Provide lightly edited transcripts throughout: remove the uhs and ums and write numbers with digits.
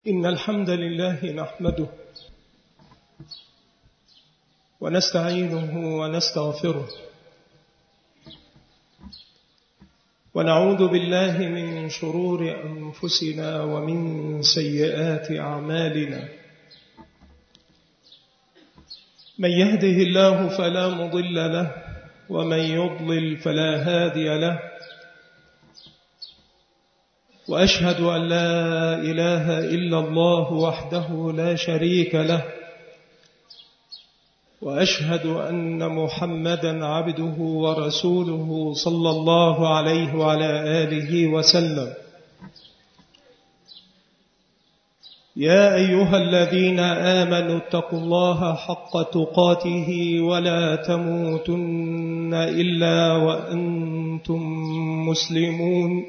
إن الحمد لله نحمده ونستعينه ونستغفره ونعوذ بالله من شرور أنفسنا ومن سيئات أعمالنا. من يهده الله فلا مضل له ومن يضلل فلا هادي له، وأشهد أن لا إله إلا الله وحده لا شريك له، وأشهد أن محمدا عبده ورسوله صلى الله عليه وعلى آله وسلم. يا أيها الذين آمنوا اتقوا الله حق تقاته ولا تموتن إلا وأنتم مسلمون.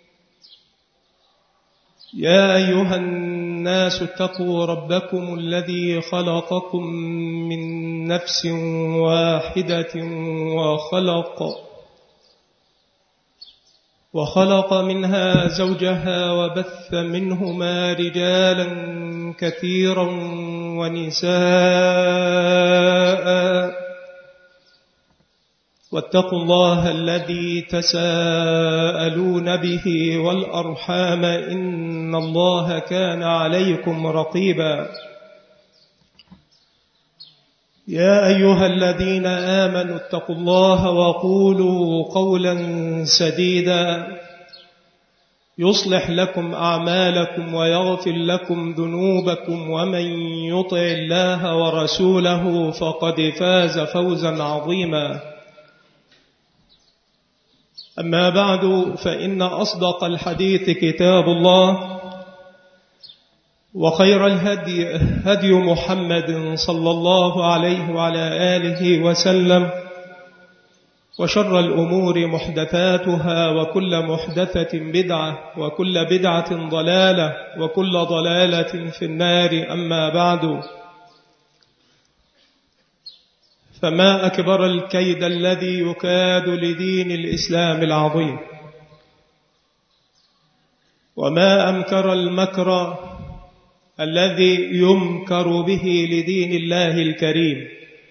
يا أيها الناس اتقوا ربكم الذي خلقكم من نفس واحدة وخلق منها زوجها وبث منهما رجالا كثيرا ونساء، واتقوا الله الذي تساءلون به والأرحام إن الله كان عليكم رقيبا. يا أيها الذين آمنوا اتقوا الله وقولوا قولا سديدا يصلح لكم أعمالكم ويغفر لكم ذنوبكم، ومن يطع الله ورسوله فقد فاز فوزا عظيما. أما بعد، فإن أصدق الحديث كتاب الله، وخير الهدي هدي محمد صلى الله عليه وعلى آله وسلم، وشر الأمور محدثاتها، وكل محدثة بدعة، وكل بدعة ضلالة، وكل ضلالة في النار. أما بعد، فما أكبر الكيد الذي يكاد لدين الإسلام العظيم، وما أمكر المكر الذي يمكر به لدين الله الكريم.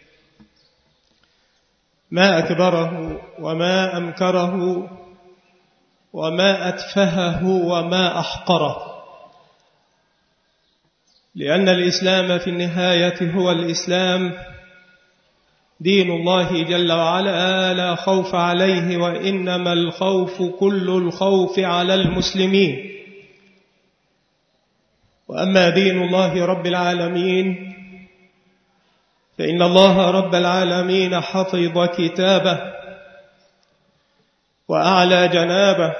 ما أكبره وما أمكره وما أتفهه وما أحقره، لأن الإسلام في النهاية هو الإسلام، دين الله جل وعلا، لا خوف عليه، وإنما الخوف كل الخوف على المسلمين. وأما دين الله رب العالمين فإن الله رب العالمين حفظ كتابه وأعلى جنابه،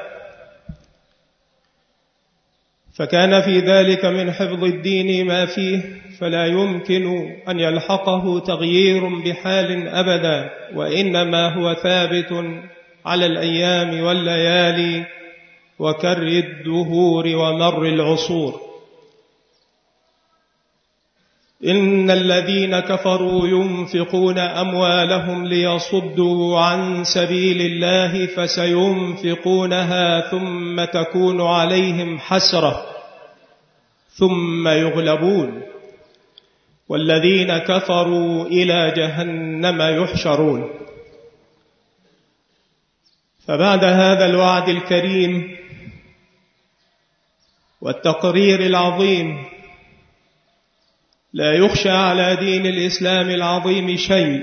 فكان في ذلك من حفظ الدين ما فيه فلا يمكن أن يلحقه تغيير بحال أبدا، وإنما هو ثابت على الأيام والليالي وكر الدهور ومر العصور. إن الذين كفروا ينفقون أموالهم ليصدوا عن سبيل الله فسينفقونها ثم تكون عليهم حسرة ثم يغلبون، والذين كفروا إلى جهنم يحشرون. فبعد هذا الوعد الكريم والتقرير العظيم، لا يخشى على دين الإسلام العظيم شيء،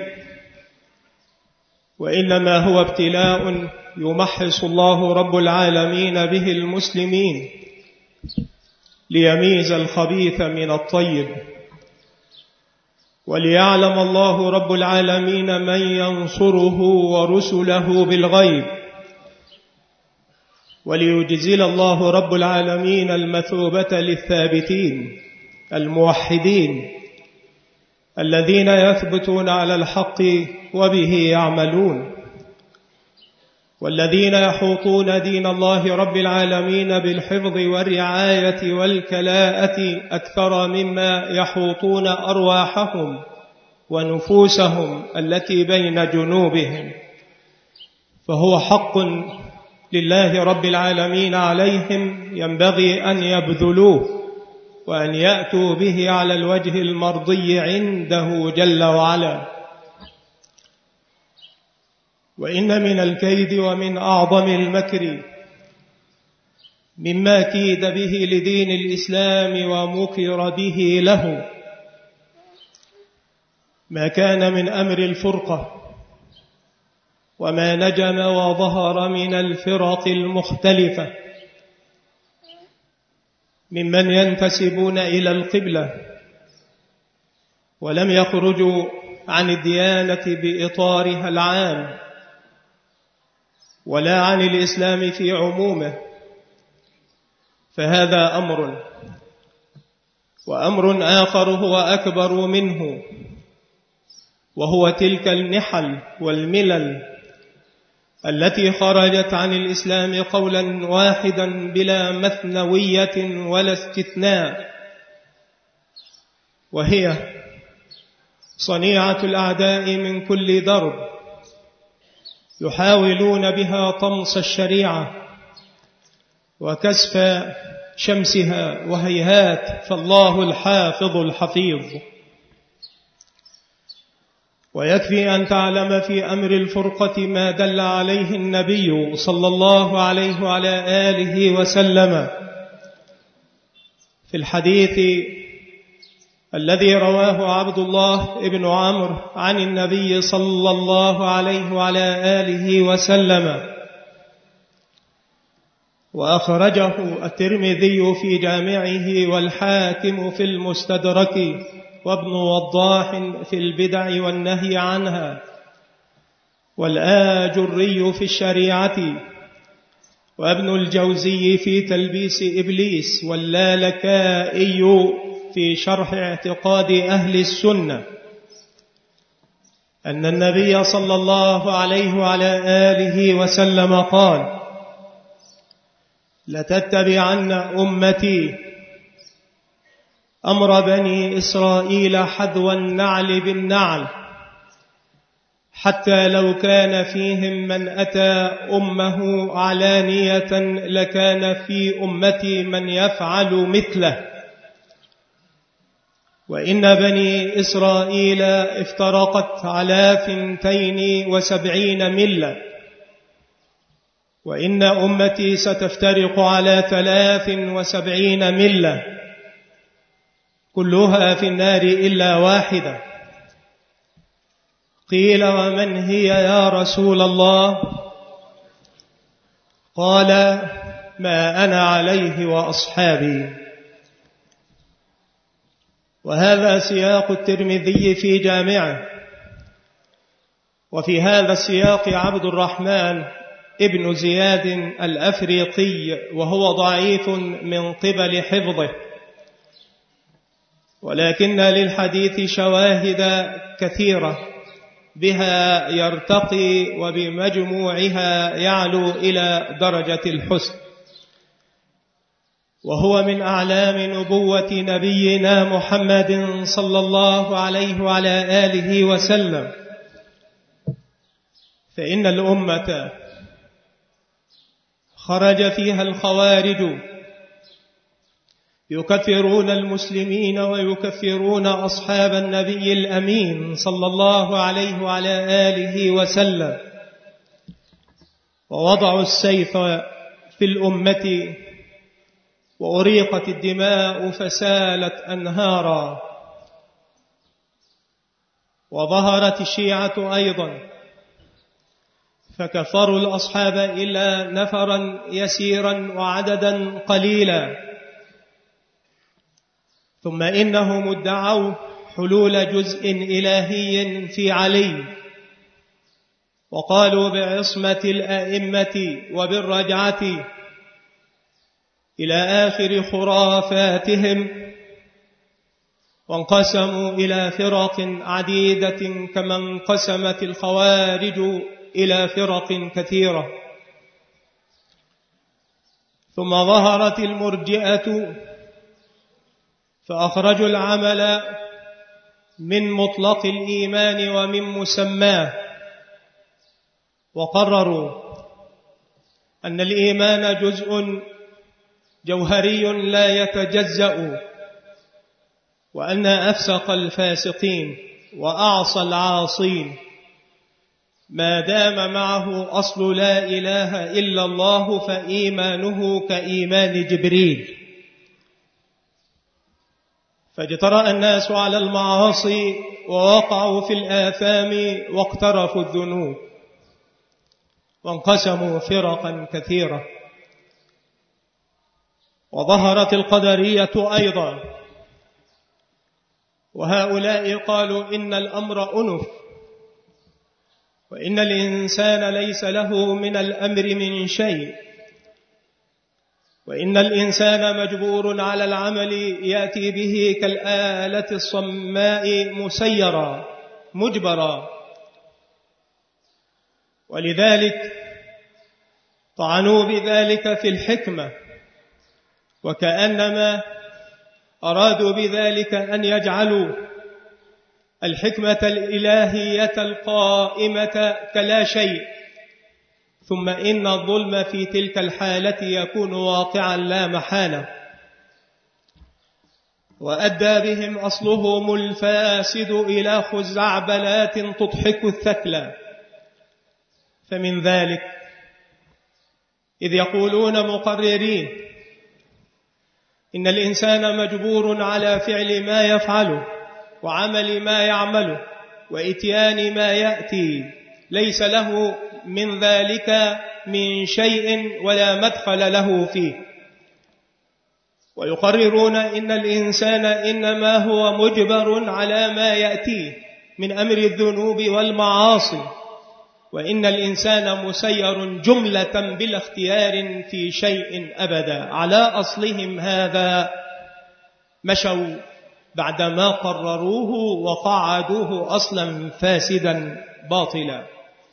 وإنما هو ابتلاء يمحص الله رب العالمين به المسلمين ليميز الخبيث من الطيب، وليعلم الله رب العالمين من ينصره ورسله بالغيب، وليجزل الله رب العالمين المثوبة للثابتين الموحدين الذين يثبتون على الحق وبه يعملون، والذين يحوطون دين الله رب العالمين بالحفظ والرعاية والكلاءة أكثر مما يحوطون أرواحهم ونفوسهم التي بين جنوبهم. فهو حق لله رب العالمين عليهم ينبغي أن يبذلوه وأن يأتوا به على الوجه المرضي عنده جل وعلا. وإن من الكيد ومن أعظم المكر مما كيد به لدين الإسلام ومكر به له ما كان من أمر الفرقة وما نجم وظهر من الفرق المختلفة ممن ينتسبون إلى القبلة ولم يخرجوا عن الديانة بإطارها العام ولا عن الإسلام في عمومه، فهذا أمر. وأمر آخر هو أكبر منه، وهو تلك النحل والملل التي خرجت عن الإسلام قولا واحدا بلا مثنوية ولا استثناء، وهي صنيعة الأعداء من كل درب يحاولون بها طمس الشريعة وكسف شمسها، وهيهات فالله الحافظ الحفيظ. ويكفي أن تعلم في أمر الفرقة ما دل عليه النبي صلى الله عليه وعلى آله وسلم في الحديث الذي رواه عبد الله بن عمرو عن النبي صلى الله عليه وعلى آله وسلم، وأخرجه الترمذي في جامعه والحاكم في المستدرك وابن وضاح في البدع والنهي عنها والآجري في الشريعة وابن الجوزي في تلبيس إبليس واللالكائي في شرح اعتقاد أهل السنة أن النبي صلى الله عليه وعلى آله وسلم قال: لتتبعن أمتي أمر بني إسرائيل حذو النعل بالنعل، حتى لو كان فيهم من أتى أمه علانية لكان في أمتي من يفعل مثله. وإن بني إسرائيل افترقت على 72 ملة، وإن أمتي ستفترق على 73 ملة كلها في النار إلا واحدة. قيل: ومن هي يا رسول الله؟ قال: ما أنا عليه وأصحابي. وهذا سياق الترمذي في جامعه. وفي هذا السياق عبد الرحمن ابن زياد الأفريقي، وهو ضعيف من قبل حفظه، ولكن للحديث شواهد كثيرة بها يرتقي وبمجموعها يعلو إلى درجة الحسن، وهو من أعلام نبوة نبينا محمد صلى الله عليه وعلى آله وسلم. فإن الأمة خرج فيها الخوارج يكفرون المسلمين ويكفرون أصحاب النبي الأمين صلى الله عليه وعلى آله وسلم، ووضعوا السيف في الأمة وأريقت الدماء فسالت أنهارا. وظهرت الشيعة أيضا فكفروا الأصحاب إلا نفرا يسيرا وعددا قليلا، ثم إنهم ادعوا حلول جزء إلهي في علي، وقالوا بعصمة الأئمة وبالرجعة إلى آخر خرافاتهم، وانقسموا إلى فرق عديدة كما انقسمت الخوارج إلى فرق كثيرة. ثم ظهرت المرجئة فأخرجوا العمل من مطلق الإيمان ومن مسماه، وقرروا أن الإيمان جزء جوهري لا يتجزأ وأن أفسق الفاسقين وأعصى العاصين ما دام معه أصل لا إله إلا الله فإيمانه كإيمان جبريل. فاجترأ الناس على المعاصي ووقعوا في الآثام واقترفوا الذنوب وانقسموا فرقا كثيرة. وظهرت القدرية أيضا، وهؤلاء قالوا إن الأمر أنف، وإن الإنسان ليس له من الأمر من شيء، وإن الإنسان مجبور على العمل يأتي به كالآلة الصماء مسيرا مجبرا. ولذلك طعنوا بذلك في الحكمة، وكأنما أرادوا بذلك أن يجعلوا الحكمة الإلهية القائمة كلا شيء، ثم إن الظلم في تلك الحالة يكون واقعا لا محالة. وأدى بهم أصلهم الفاسد إلى خزعبلات تضحك الثكلى. فمن ذلك إذ يقولون مقررين إن الإنسان مجبور على فعل ما يفعله وعمل ما يعمله وإتيان ما يأتي، ليس له من ذلك من شيء ولا مدخل له فيه. ويقررون إن الإنسان إنما هو مجبر على ما يأتيه من أمر الذنوب والمعاصي، وإن الإنسان مسير جملة بلا اختيار في شيء أبدا. على أصلهم هذا مشوا بعدما قرروه وقعدوه أصلا فاسدا باطلا.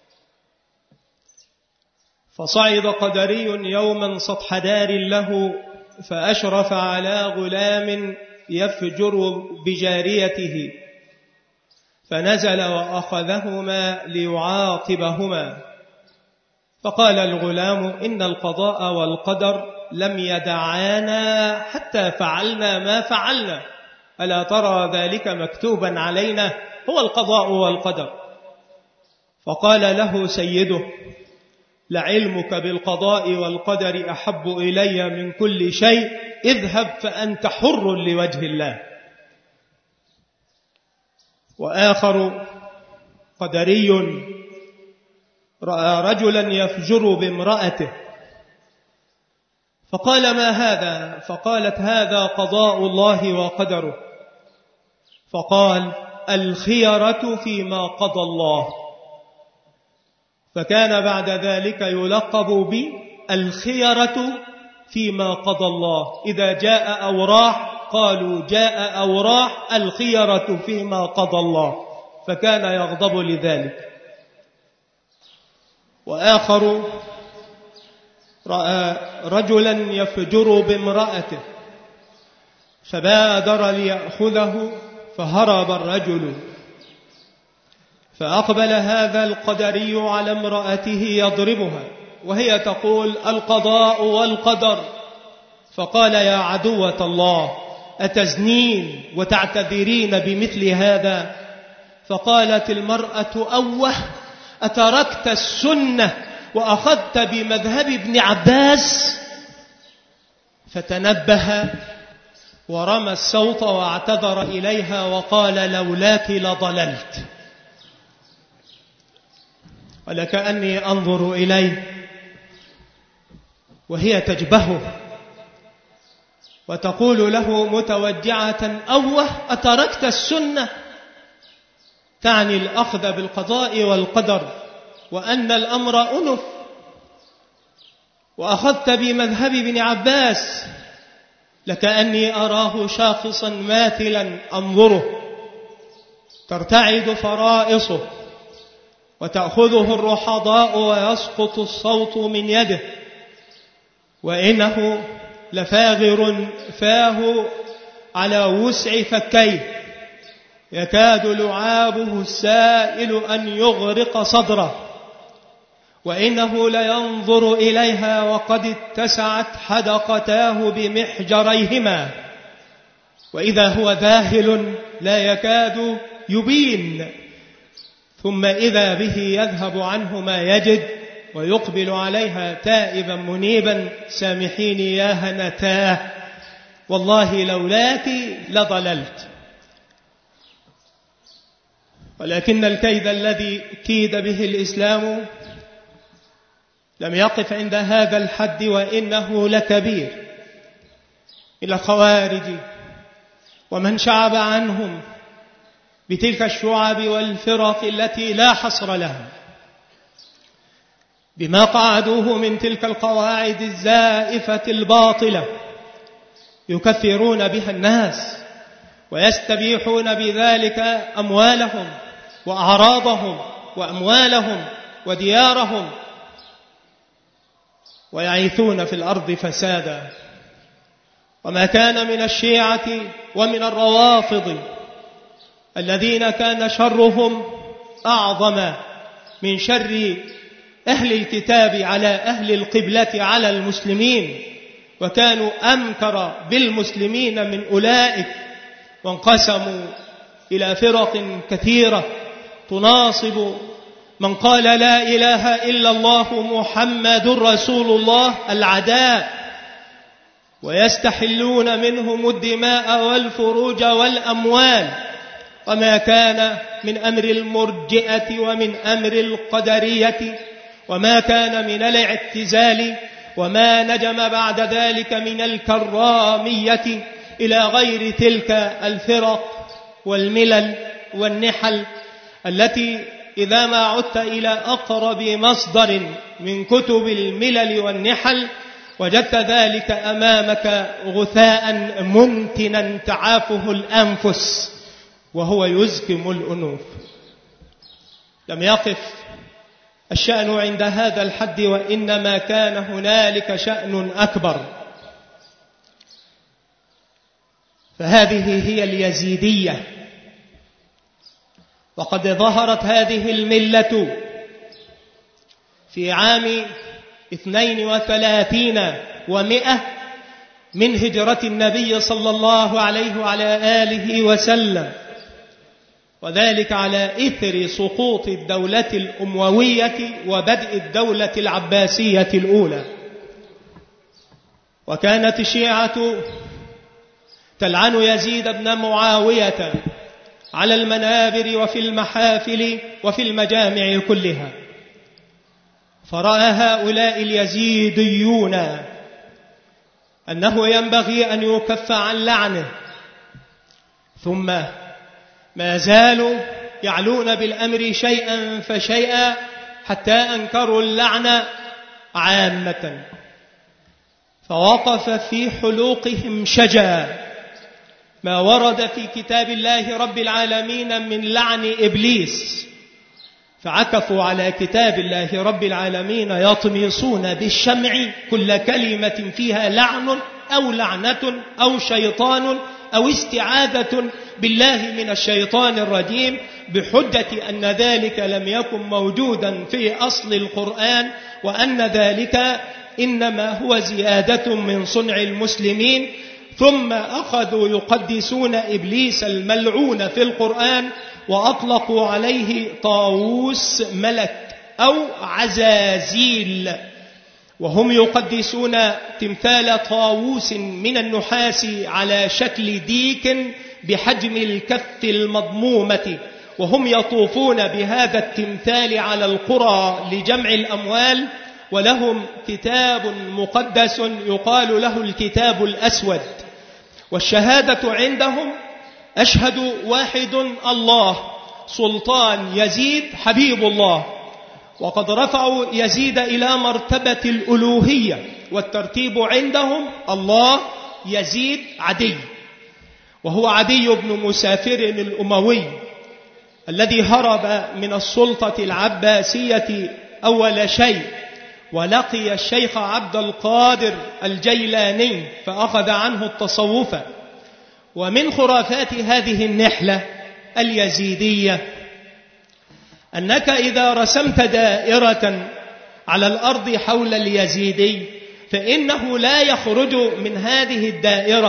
فصعد قدري يوما سطح دار له، فأشرف على غلام يفجر بجاريته، فنزل وأخذهما ليعاقبهما. فقال الغلام: إن القضاء والقدر لم يدعانا حتى فعلنا ما فعلنا، ألا ترى ذلك مكتوبا علينا؟ هو القضاء والقدر. فقال له سيده: لعلمك بالقضاء والقدر أحب إلي من كل شيء، اذهب فأنت حر لوجه الله. وآخر قدري رأى رجلا يفجر بامرأته، فقال: ما هذا؟ فقالت: هذا قضاء الله وقدره. فقال: الخيرة فيما قضى الله. فكان بعد ذلك يلقب بالخيرة فيما قضى الله. إذا جاء أو راح قالوا جاء أو راح الخيرة فيما قضى الله، فكان يغضب لذلك. وآخر رأى رجلا يفجر بامرأته، فبادر ليأخذه فهرب الرجل، فأقبل هذا القدري على امرأته يضربها وهي تقول: القضاء والقدر. فقال: يا عدوة الله، أتزنين وتعتذرين بمثل هذا؟ فقالت المرأة: أوه، أتركت السنة وأخذت بمذهب ابن عباس؟ فتنبه ورمى الصوت واعتذر إليها وقال: لولاك لضللت. ولكأني أنظر إليه وهي تجبهه وتقول له متوجعة: أوه، أتركت السنة؟ تعني الأخذ بالقضاء والقدر، وأن الأمر أنف، وأخذت بمذهب ابن عباس. لكأني أراه شاخصا ماثلا أنظره، ترتعد فرائصه وتأخذه الرحضاء ويسقط الصوت من يده، وإنه لفاغر فاه على وسع فكيه، يكاد لعابه السائل أن يغرق صدره، وإنه لينظر إليها وقد اتسعت حدقتاه بمحجريهما، وإذا هو ذاهل لا يكاد يبين، ثم إذا به يذهب عنه ما يجد ويقبل عليها تائبا منيبا: سامحيني يا هنتاه، والله لولاك لضللت. ولكن الكيد الذي كيد به الإسلام لم يقف عند هذا الحد، وإنه لكبير. إلى الخوارج ومن شعب عنهم بتلك الشعب والفرق التي لا حصر لها، بما قعدوه من تلك القواعد الزائفة الباطلة يكفرون بها الناس ويستبيحون بذلك أموالهم وأعراضهم وأموالهم وديارهم، ويعيثون في الأرض فسادا. وما كان من الشيعة ومن الروافض الذين كان شرهم أعظم من شر أهل الكتاب على أهل القبلة على المسلمين، وكانوا أمكر بالمسلمين من أولئك، وانقسموا إلى فرق كثيرة تناصب من قال لا إله إلا الله محمد رسول الله العداء، ويستحلون منهم الدماء والفروج والأموال. وما كان من أمر المرجئة ومن أمر القدرية، وما كان من الاعتزال، وما نجم بعد ذلك من الكرامية إلى غير تلك الفرق والملل والنحل، التي إذا ما عدت إلى أقرب مصدر من كتب الملل والنحل وجدت ذلك أمامك غثاء منتنا تعافه الأنفس وهو يزكم الأنوف. لم يقف الشأن عند هذا الحد، وإنما كان هنالك شأن أكبر. فهذه هي اليزيدية، وقد ظهرت هذه الملة في عام 32 و100 من هجرة النبي صلى الله عليه وعلى آله وسلم، وذلك على إثر سقوط الدولة الأموية وبدء الدولة العباسية الأولى. وكانت الشيعة تلعن يزيد بن معاوية على المنابر وفي المحافل وفي المجامع كلها، فرأى هؤلاء اليزيديون أنه ينبغي أن يكف عن لعنه، ثم ما زالوا يعلون بالأمر شيئا فشيئا حتى أنكروا اللعنة عامة، فوقف في حلوقهم شجا ما ورد في كتاب الله رب العالمين من لعن إبليس، فعكفوا على كتاب الله رب العالمين يطمسون بالشمع كل كلمة فيها لعن أو لعنة أو شيطان أو استعاذة بالله من الشيطان الرجيم، بحجة أن ذلك لم يكن موجودا في أصل القرآن، وأن ذلك إنما هو زيادة من صنع المسلمين. ثم أخذوا يقدسون إبليس الملعون في القرآن، وأطلقوا عليه طاووس ملك أو عزازيل، وهم يقدسون تمثال طاووس من النحاس على شكل ديك بحجم الكف المضمومة، وهم يطوفون بهذا التمثال على القرى لجمع الأموال. ولهم كتاب مقدس يقال له الكتاب الأسود، والشهادة عندهم أشهد واحد الله سلطان يزيد حبيب الله. وقد رفعوا يزيد إلى مرتبة الألوهية، والترتيب عندهم الله يزيد عدي، وهو عدي بن مسافر الأموي الذي هرب من السلطة العباسية أول شيء، ولقي الشيخ عبد القادر الجيلاني فأخذ عنه التصوف. ومن خرافات هذه النحلة اليزيدية أنك إذا رسمت دائرة على الأرض حول اليزيدي فإنه لا يخرج من هذه الدائرة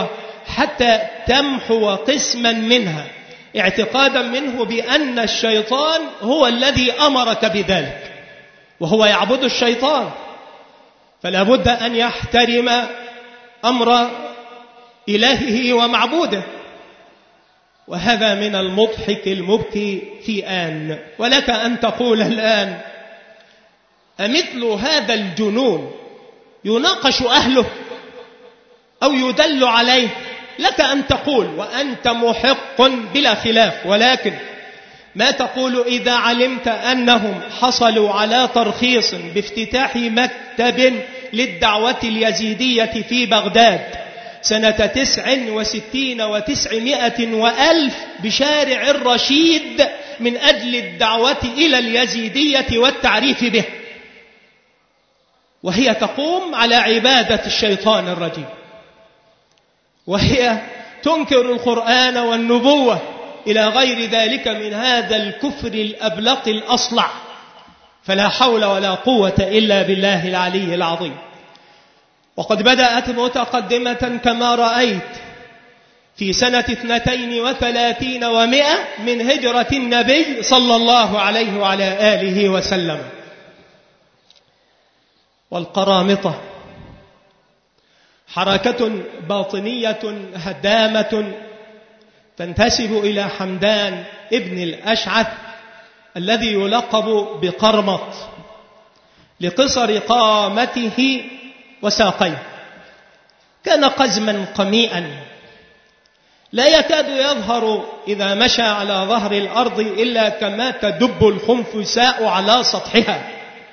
حتى تمحو قسما منها اعتقادا منه بأن الشيطان هو الذي أمرك بذلك، وهو يعبد الشيطان، فلا بد أن يحترم أمر إلهه ومعبوده. وهذا من المضحك المبكي في آن. ولك أن تقول الآن: أمثل هذا الجنون يناقش أهله أو يدل عليه؟ لك أن تقول وأنت محق بلا خلاف، ولكن ما تقول إذا علمت أنهم حصلوا على ترخيص بافتتاح مكتب للدعوة اليزيدية في بغداد سنة 69 و900 وألف بشارع الرشيد من أجل الدعوة إلى اليزيدية والتعريف به، وهي تقوم على عبادة الشيطان الرجيم، وهي تنكر القرآن والنبوة إلى غير ذلك من هذا الكفر الأبلق الأصلع. فلا حول ولا قوة إلا بالله العلي العظيم. وقد بدأت متقدمة كما رأيت في سنة 32 و100 من هجرة النبي صلى الله عليه وعلى آله وسلم. والقرامطة حركة باطنية هدامة تنتسب إلى حمدان ابن الأشعث الذي يلقب بقرمط لقصر قامته وساقيه. كان قزما قميئا لا يكاد يظهر إذا مشى على ظهر الأرض إلا كما تدب الخنفساء على سطحها.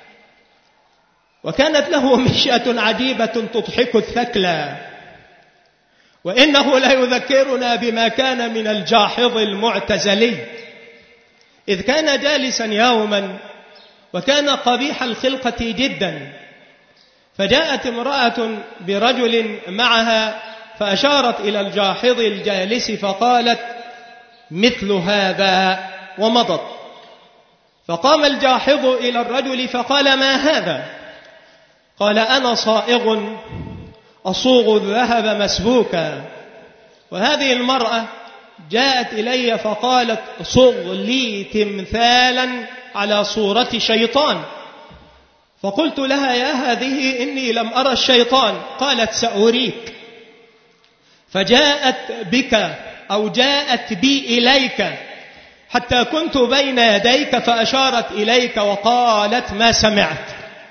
وكانت له مشية عجيبة تضحك الثكلى، وإنه لا يذكرنا بما كان من الجاحظ المعتزلي، إذ كان جالسا يوما وكان قبيح الخلقة جدا، فجاءت امرأة برجل معها فأشارت إلى الجاحظ الجالس فقالت: مثل هذا، ومضت. فقام الجاحظ إلى الرجل فقال: ما هذا؟ قال: أنا صائغ أصوغ الذهب مسبوكا. وهذه المرأة جاءت إلي فقالت: صغ لي تمثالا على صورة شيطان. فقلت لها: يا هذه إني لم أرى الشيطان. قالت: سأريك. فجاءت بك أو جاءت بي إليك حتى كنت بين يديك فأشارت إليك وقالت: ما سمعت.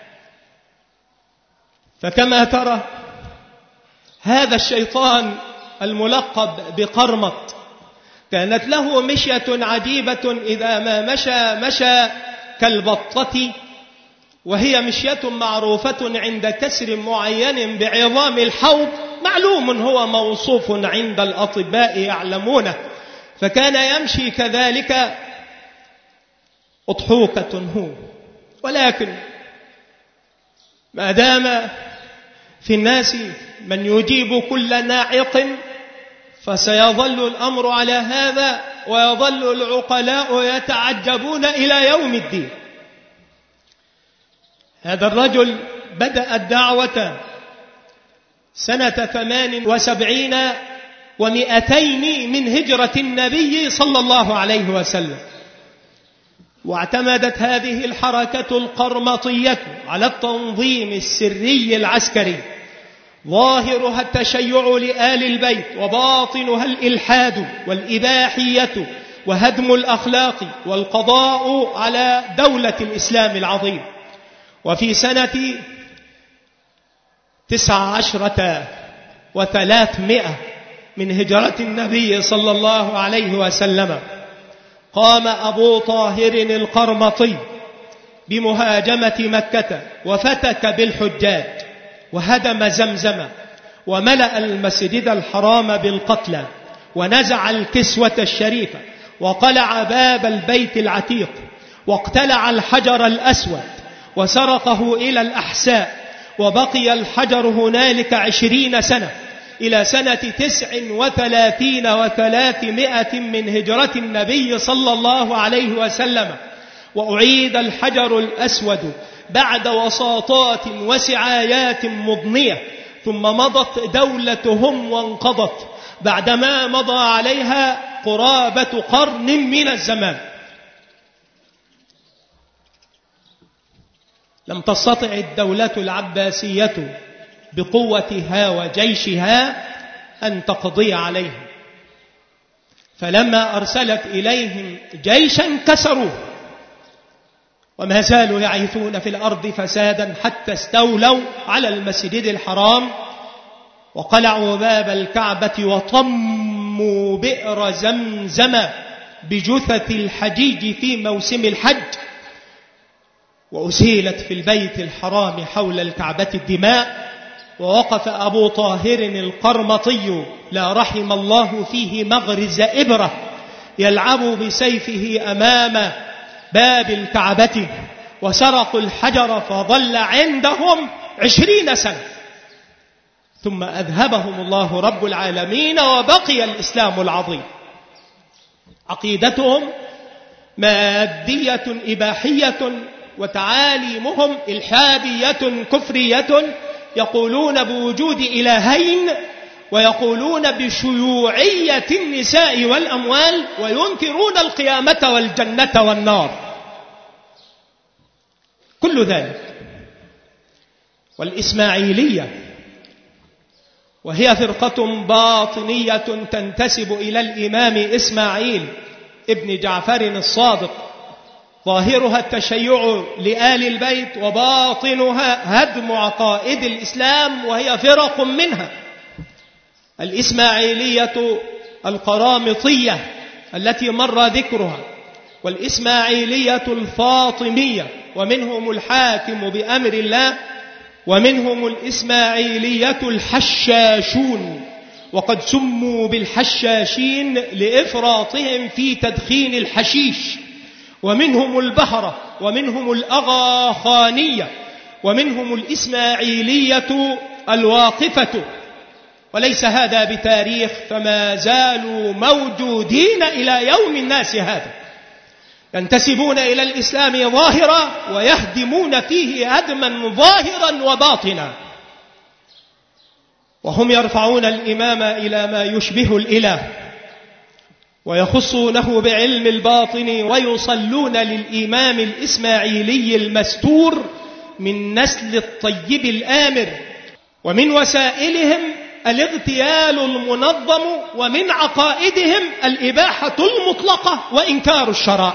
فكما ترى هذا الشيطان الملقب بقرمط كانت له مشية عجيبة، إذا ما مشى كالبطة، وهي مشية معروفة عند كسر معين بعظام الحوض، معلوم هو موصوف عند الأطباء يعلمونه. فكان يمشي كذلك أضحوكة هو. ولكن ما دام في الناس من يجيب كل ناعق فسيظل الأمر على هذا، ويظل العقلاء يتعجبون إلى يوم الدين. هذا الرجل بدأ الدعوة سنة 78 و200 من هجرة النبي صلى الله عليه وسلم، واعتمدت هذه الحركة القرمطية على التنظيم السري العسكري، ظاهرها التشيع لآل البيت وباطنها الإلحاد والإباحية وهدم الأخلاق والقضاء على دولة الإسلام العظيم. وفي سنة 19 و300 من هجرة النبي صلى الله عليه وسلم قام أبو طاهر القرمطي بمهاجمة مكة وفتك بالحجاج وهدم زمزم وملأ المسجد الحرام بالقتلى ونزع الكسوة الشريفة وقلع باب البيت العتيق واقتلع الحجر الأسود وسرقه إلى الأحساء، وبقي الحجر هنالك 20 سنة إلى سنة 39 و300 من هجرة النبي صلى الله عليه وسلم، وأعيد الحجر الأسود بعد وساطات وسعايات مضنية، ثم مضت دولتهم وانقضت، بعدما مضى عليها قرابة قرن من الزمان. لم تستطع الدولة العباسية بقوتها وجيشها أن تقضي عليهم، فلما أرسلت إليهم جيشا كسروه، وما زالوا يعيثون في الأرض فسادا حتى استولوا على المسجد الحرام وقلعوا باب الكعبة وطموا بئر زمزم بجثث الحجيج في موسم الحج، وأسيلت في البيت الحرام حول الكعبة الدماء، ووقف أبو طاهر القرمطي لا رحم الله فيه مغرز إبرة يلعب بسيفه أمام باب الكعبة، وسرقوا الحجر فظل عندهم 20 سنة، ثم أذهبهم الله رب العالمين وبقي الإسلام العظيم. عقيدتهم مادية إباحية، وتعاليمهم إلحادية كفرية، يقولون بوجود إلهين، ويقولون بشيوعية النساء والأموال، وينكرون القيامة والجنة والنار. كل ذلك. والإسماعيلية، وهي فرقة باطنية تنتسب إلى الإمام إسماعيل ابن جعفر الصادق، ظاهرها التشيع لآل البيت وباطنها هدم عقائد الإسلام، وهي فرق منها الإسماعيلية القرامطية التي مر ذكرها، والإسماعيلية الفاطمية، ومنهم الحاكم بأمر الله، ومنهم الإسماعيلية الحشاشون، وقد سموا بالحشاشين لإفراطهم في تدخين الحشيش، ومنهم البهرة، ومنهم الأغاخانية، ومنهم الإسماعيلية الواقفة. وليس هذا بتاريخ، فما زالوا موجودين إلى يوم الناس هذا، ينتسبون إلى الإسلام ظاهرا ويهدمون فيه هدما ظاهرا وباطنا، وهم يرفعون الإمام إلى ما يشبه الإله، ويخصونه بعلم الباطن، ويصلون للإمام الإسماعيلي المستور من نسل الطيب الآمر. ومن وسائلهم الاغتيال المنظم، ومن عقائدهم الإباحة المطلقة وإنكار الشرائع،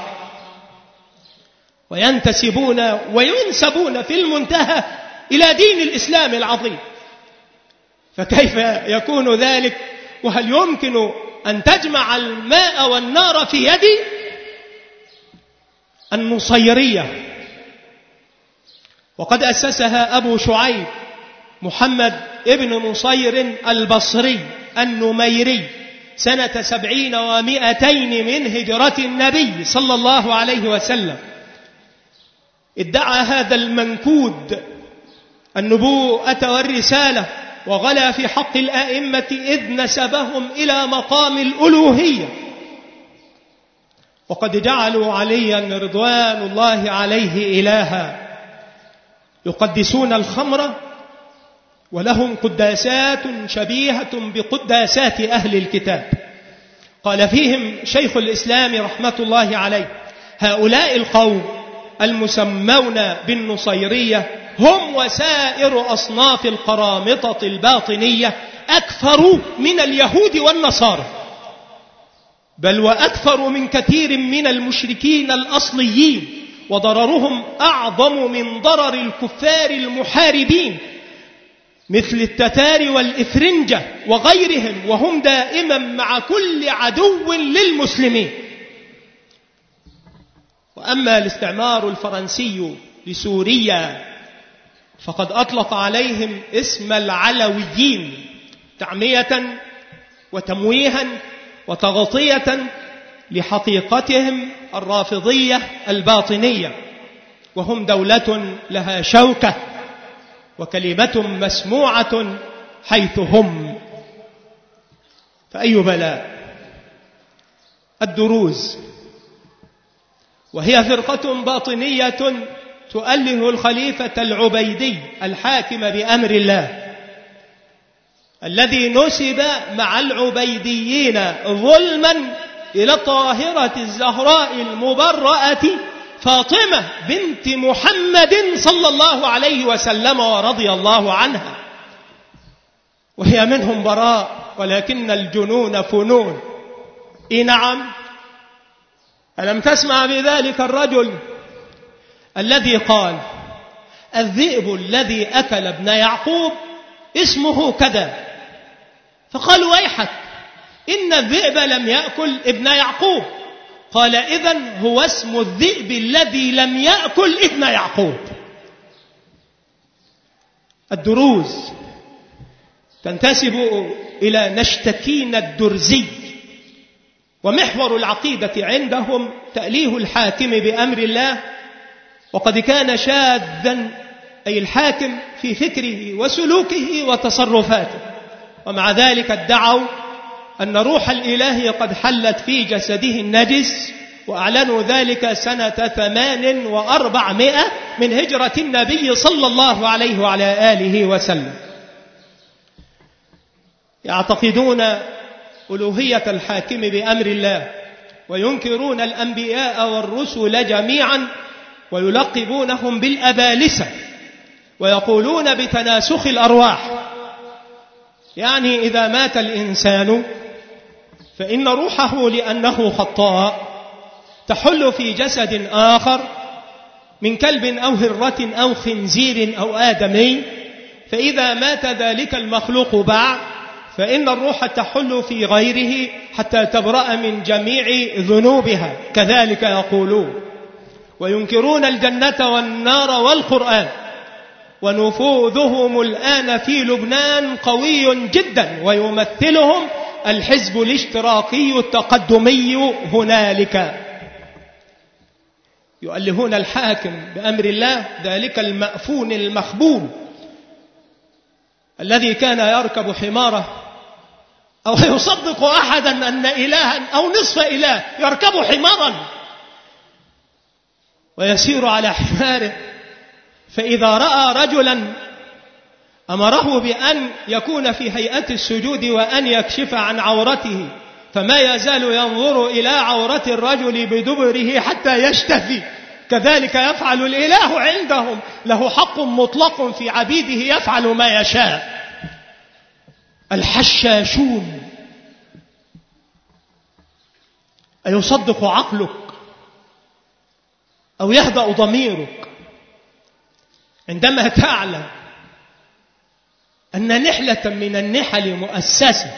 وينتسبون وينسبون في المنتهى إلى دين الإسلام العظيم. فكيف يكون ذلك؟ وهل يمكن أن تجمع الماء والنار في يدي؟ النصيرية، وقد أسسها أبو شعيب محمد ابن نصير البصري النميري سنة 70 و200 من هجرة النبي صلى الله عليه وسلم. ادعى هذا المنكود النبوءة والرسالة، وغلا في حق الآئمة إذ نسبهم إلى مقام الألوهية، وقد جعلوا عليا رضوان الله عليه إلها، يقدسون الخمر، ولهم قداسات شبيهة بقداسات أهل الكتاب. قال فيهم شيخ الإسلام رحمة الله عليه: هؤلاء القوم المسمون بالنصيرية هم وسائر أصناف القرامطة الباطنية أكثر من اليهود والنصارى، بل وأكثر من كثير من المشركين الأصليين، وضررهم أعظم من ضرر الكفار المحاربين مثل التتار والإفرنجة وغيرهم، وهم دائما مع كل عدو للمسلمين. وأما الاستعمار الفرنسي لسوريا فقد أطلق عليهم اسم العلويين تعمية وتمويها وتغطية لحقيقتهم الرافضية الباطنية، وهم دولة لها شوكة وكلمة مسموعة حيث هم. فأي بلاء. الدروز، وهي فرقة باطنية تؤله الخليفة العبيدي الحاكم بأمر الله، الذي نسب مع العبيديين ظلما إلى الطاهرة الزهراء المبرأة فاطمة بنت محمد صلى الله عليه وسلم ورضي الله عنها، وهي منهم براء، ولكن الجنون فنون. نعم، ألم تسمع بذلك الرجل الذي قال الذئب الذي أكل ابن يعقوب اسمه كذا؟ فقال ويحك، إن الذئب لم يأكل ابن يعقوب. قال إذن هو اسم الذئب الذي لم يأكل ابن يعقوب. الدروز تنتسب إلى نشتكين الدرزي، ومحور العقيدة عندهم تأليه الحاكم بأمر الله، وقد كان شاذا أي الحاكم في فكره وسلوكه وتصرفاته، ومع ذلك ادعوا أن روح الإله قد حلت في جسده النجس، وأعلنوا ذلك سنة 800 من هجرة النبي صلى الله عليه وعلى آله وسلم. يعتقدون ألوهية الحاكم بأمر الله، وينكرون الأنبياء والرسل جميعا، ويلقبونهم بالأبالسة، ويقولون بتناسخ الأرواح. يعني إذا مات الإنسان فإن روحه لأنه خطاء تحل في جسد آخر من كلب أو هرة أو خنزير أو آدمي، فإذا مات ذلك المخلوق بعد فإن الروح تحل في غيره حتى تبرأ من جميع ذنوبها. كذلك يقولون، وينكرون الجنة والنار والقرآن، ونفوذهم الآن في لبنان قوي جدا، ويمثلهم الحزب الاشتراكي التقدمي هنالك. يؤلهون الحاكم بأمر الله، ذلك المأفون المخبول الذي كان يركب حماره، أو يصدق أحدا أن إلها أو نصف إله يركب حمارا ويسير على حماره، فإذا رأى رجلا أمره بأن يكون في هيئة السجود وأن يكشف عن عورته، فما يزال ينظر إلى عورة الرجل بدبره حتى يشتهي. كذلك يفعل الإله عندهم، له حق مطلق في عبيده يفعل ما يشاء. الحشاشون. أيصدق عقلك أو يهدأ ضميرك عندما تعلم أن نحلة من النحل مؤسسة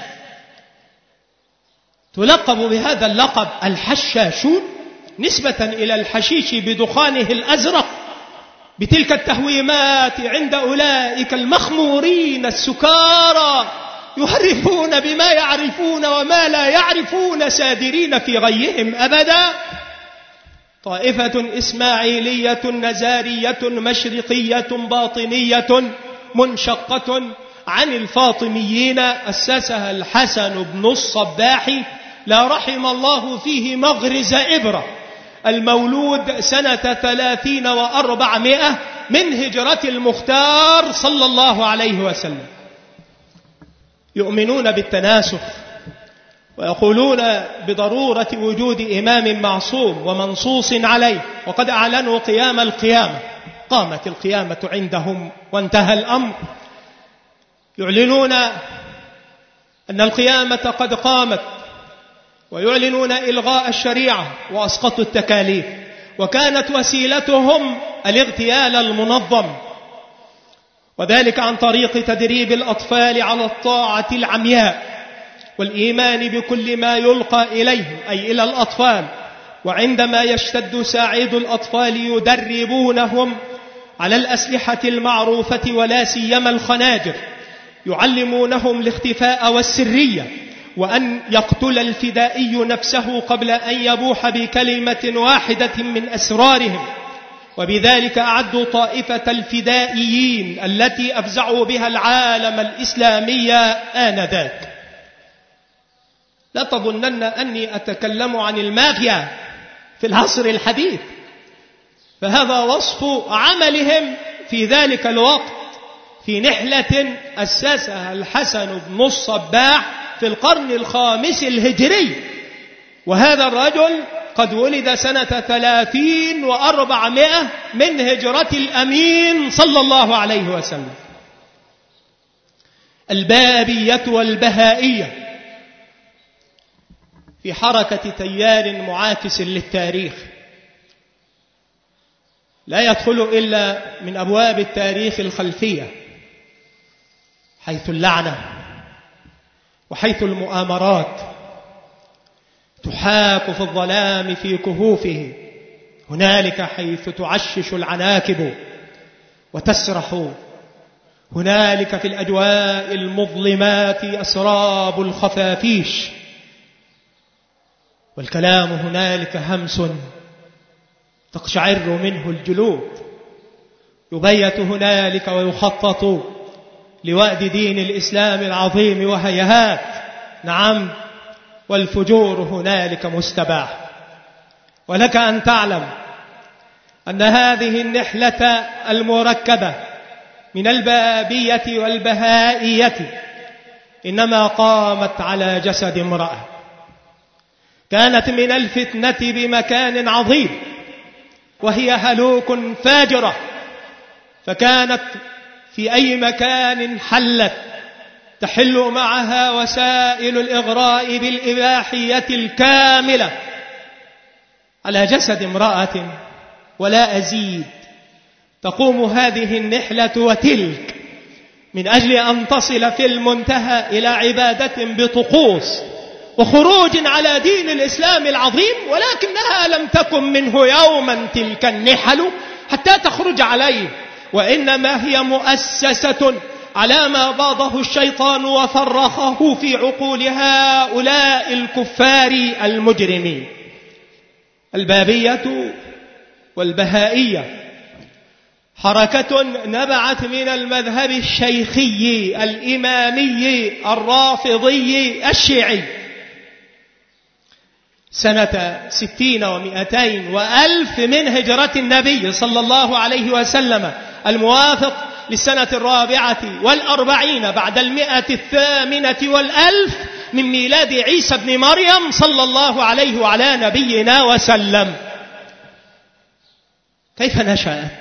تلقب بهذا اللقب الحشاشون نسبة إلى الحشيش بدخانه الأزرق، بتلك التهويمات عند أولئك المخمورين السكارى، يهرفون بما يعرفون وما لا يعرفون، سادرين في غيهم أبدا. طائفة إسماعيلية نزارية مشرقية باطنية منشقة عن الفاطميين أسسها الحسن بن الصباح، لا رحم الله فيه مغرز إبرة، المولود سنة 30 و400 من هجرة المختار صلى الله عليه وسلم. يؤمنون بالتناسخ، ويقولون بضرورة وجود إمام معصوم ومنصوص عليه، وقد أعلنوا قيام القيامة. قامت القيامة عندهم وانتهى الأمر. يعلنون أن القيامة قد قامت، ويعلنون إلغاء الشريعة وأسقطوا التكاليف، وكانت وسيلتهم الاغتيال المنظم، وذلك عن طريق تدريب الأطفال على الطاعة العمياء والإيمان بكل ما يلقى إليهم أي إلى الأطفال، وعندما يشتد ساعد الأطفال يدربونهم على الأسلحة المعروفة ولا سيما الخناجر، يعلمونهم الاختفاء والسرية، وأن يقتل الفدائي نفسه قبل أن يبوح بكلمة واحدة من أسرارهم، وبذلك أعدوا طائفة الفدائيين التي أفزعوا بها العالم الإسلامي آنذاك. لا تظنن أني أتكلم عن المافيا في العصر الحديث، فهذا وصف عملهم في ذلك الوقت، في نحلة أسسها الحسن بن الصباح في القرن 5 الهجري، وهذا الرجل قد ولد سنة 30 و400 من هجرة الأمين صلى الله عليه وسلم. البابية والبهائية في حركة تيار معاكس للتاريخ لا يدخل إلا من أبواب التاريخ الخلفية، حيث اللعنة وحيث المؤامرات تحاك في الظلام في كهوفه، هنالك حيث تعشش العناكب وتسرح، هنالك في الأجواء المظلمات أسراب الخفافيش، والكلام هنالك همس تقشعر منه الجلود، يبيت هنالك ويخطط لوأد دين الإسلام العظيم وهيهات، نعم، والفجور هنالك مستباح. ولك أن تعلم أن هذه النحلة المركبة من البابية والبهائية إنما قامت على جسد امرأة، كانت من الفتنة بمكان عظيم، وهي هلوك فاجرة، فكانت في أي مكان حلت تحل معها وسائل الإغراء بالإباحية الكاملة على جسد امرأة ولا أزيد. تقوم هذه النحلة وتلك من أجل أن تصل في المنتهى إلى عبادة بطقوس وخروج على دين الإسلام العظيم، ولكنها لم تكن منه يوما تلك النحل حتى تخرج عليه، وإنما هي مؤسسة على ما باضه الشيطان وفرخه في عقول هؤلاء الكفار المجرمين. البابية والبهائية حركة نبعت من المذهب الشيخي الإمامي الرافضي الشيعي سنة 60 و200 وألف من هجرة النبي صلى الله عليه وسلم، الموافق للسنة 44 بعد 108 والألف من ميلاد عيسى بن مريم صلى الله عليه وعلى نبينا وسلم. كيف نشأت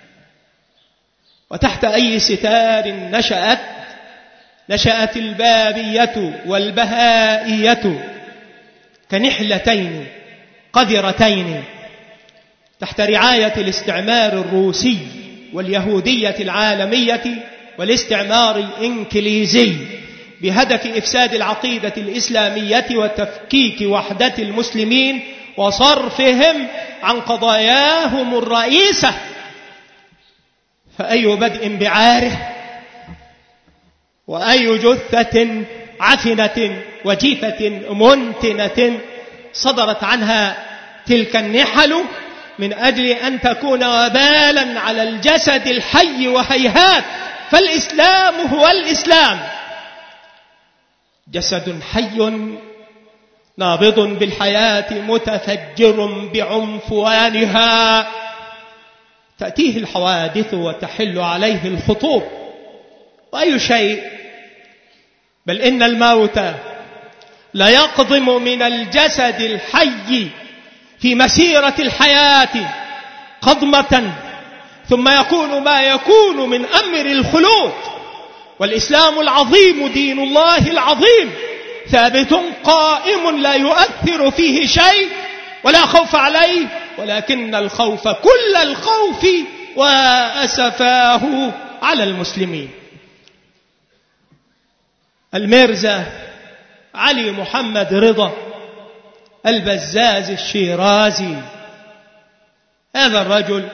وتحت أي ستار نشأت؟ نشأت البابية والبهائية كنحلتين قذرتين تحت رعاية الاستعمار الروسي واليهودية العالمية والاستعمار الإنكليزي، بهدف إفساد العقيدة الإسلامية وتفكيك وحدة المسلمين وصرفهم عن قضاياهم الرئيسة. فأي بدء بعاره وأي جثة عفنة وجيفة منتنة صدرت عنها تلك النحل من أجل أن تكون وبالا على الجسد الحي وهيهات. فالإسلام هو الإسلام، جسد حي نابض بالحياة متفجر بعنفوانها، تأتيه الحوادث وتحل عليه الخطوب، وأي شيء، بل إن الموت لا يقضم من الجسد الحي في مسيرة الحياة قضمة ثم يكون ما يكون من أمر الخلود. والإسلام العظيم دين الله العظيم ثابت قائم لا يؤثر فيه شيء ولا خوف عليه، ولكن الخوف كل الخوف وأسفاه على المسلمين. الميرزا علي محمد رضا البزاز الشيرازي، هذا الرجل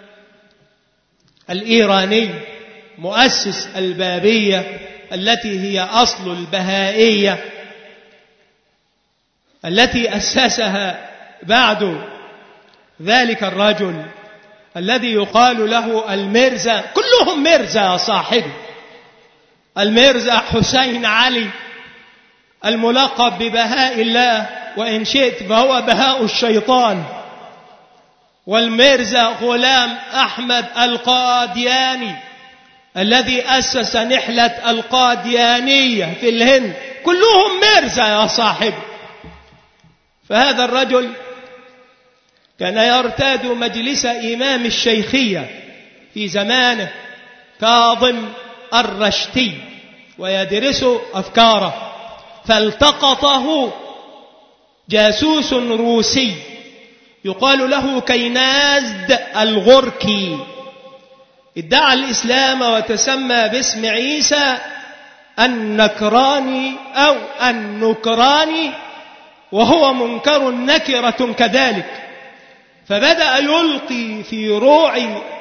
الإيراني مؤسس البابية التي هي أصل البهائية التي أسسها بعد ذلك الرجل الذي يقال له الميرزا، كلهم ميرزا صاحبه، الميرزا حسين علي الملقب ببهاء الله، وإن شئت فهو بهاء الشيطان، والميرزا غلام أحمد القادياني الذي أسس نحلة القاديانية في الهند، كلهم مرزا يا صاحب. فهذا الرجل كان يرتاد مجلس إمام الشيخية في زمانه كاظم الرشتي ويدرس أفكاره، فالتقطه جاسوس روسي يقال له كينازد الغركي، ادعى الإسلام وتسمى باسم عيسى النكراني أو النكراني، وهو منكر نكرة كذلك. فبدأ يلقي في روع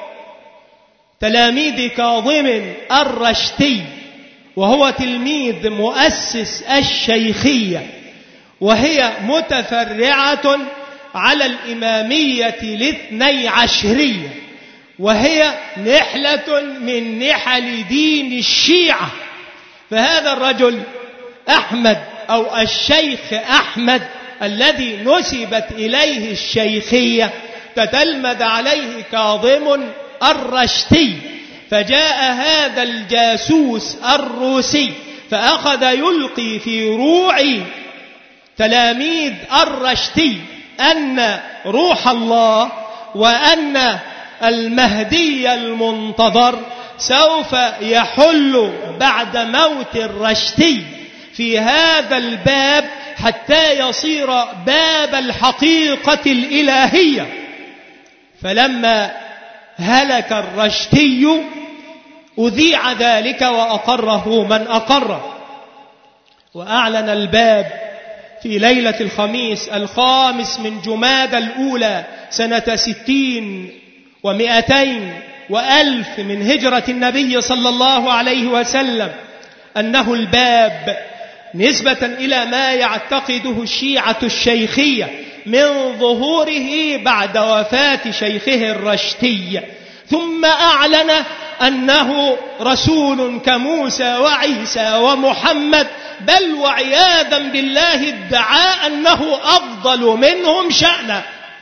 تلاميذ كاظم الرشتي، وهو تلميذ مؤسس الشيخية، وهي متفرعة على الإمامية الاثني عشرية، وهي نحلة من نحل دين الشيعة. فهذا الرجل أحمد أو الشيخ أحمد الذي نسبت إليه الشيخية تتلمذ عليه كاظم الرشتي، فجاء هذا الجاسوس الروسي فأخذ يلقي في روع تلاميذ الرشتي أن روح الله وأن المهدي المنتظر سوف يحل بعد موت الرشتي في هذا الباب حتى يصير باب الحقيقة الإلهية. فلما هلك الرشتي أذيع ذلك وأقره من أقره، وأعلن الباب في ليلة الخميس 5 من جمادى الأولى سنة 60 و200 و1000 من هجرة النبي صلى الله عليه وسلم أنه الباب نسبة إلى ما يعتقده الشيعة الشيخية من ظهوره بعد وفاة شيخه الرشتي، ثم أعلن أنه رسول كموسى وعيسى ومحمد، بل وعياذا بالله ادعى أنه أفضل منهم شأنا،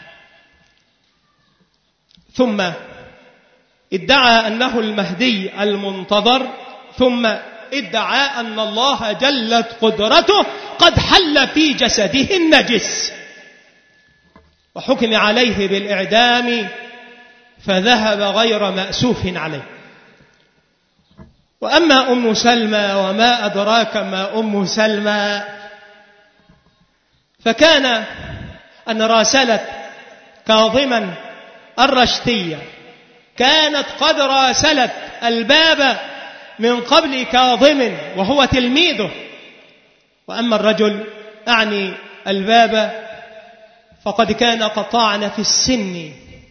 ثم ادعى أنه المهدي المنتظر، ثم ادعى أن الله جلت قدرته قد حل في جسده النجس، وحكم عليه بالإعدام فذهب غير مأسوف عليه. وأما أم سلمى وما أدراك ما أم سلمى، فكان أن راسلت كاظما الرشتية كانت قد راسلت الباب من قبل كاظم وهو تلميذه، وأما الرجل أعني الباب فقد كان قد طعن في السن،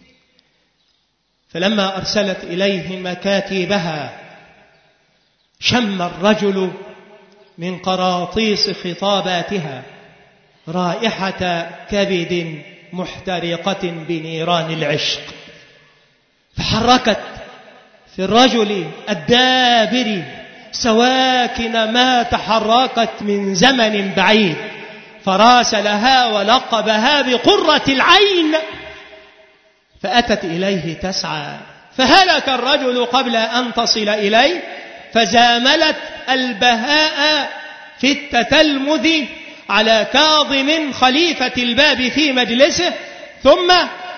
فلما أرسلت إليه مكاتبها شم الرجل من قراطيس خطاباتها رائحة كبد محترقة بنيران العشق، فحركت في الرجل الدابر سواكن ما تحركت من زمن بعيد، فراسلها ولقبها بقرة العين، فأتت إليه تسعى، فهلك الرجل قبل أن تصل إليه، فزاملت البهاء في التتلمذ على كاظم خليفة الباب في مجلسه. ثم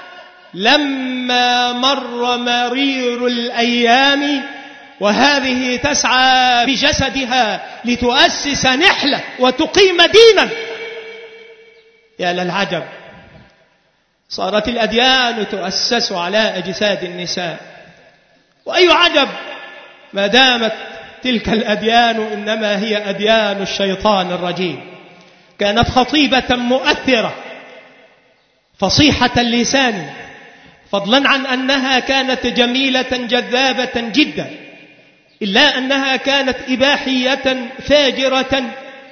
لما مر مرير الأيام وهذه تسعى بجسدها لتؤسس نحلة وتقيم دينا، يا للعجب، صارت الأديان تؤسس على أجساد النساء. وأي عجب ما دامت تلك الأديان إنما هي أديان الشيطان الرجيم. كانت خطيبة مؤثرة فصيحة اللسان، فضلا عن أنها كانت جميلة جذابة جدا، إلا أنها كانت إباحية فاجرة،